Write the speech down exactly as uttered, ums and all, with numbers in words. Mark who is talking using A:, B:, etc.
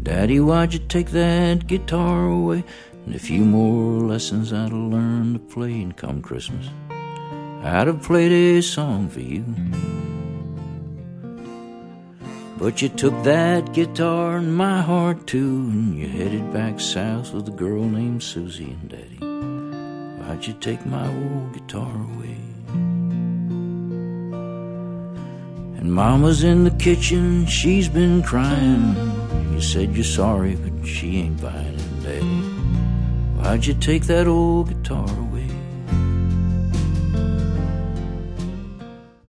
A: Daddy, why'd you take that guitar away? And a few more lessons I'd learn to play. And come Christmas, I'd have played a song for you. But you took that guitar and my heart too, and you headed back south with a girl named Susie. And Daddy, why'd you take my old guitar away? And Mama's in the kitchen, she's been crying. You said you're sorry, but she ain't buying it. Daddy, why'd you take that old guitar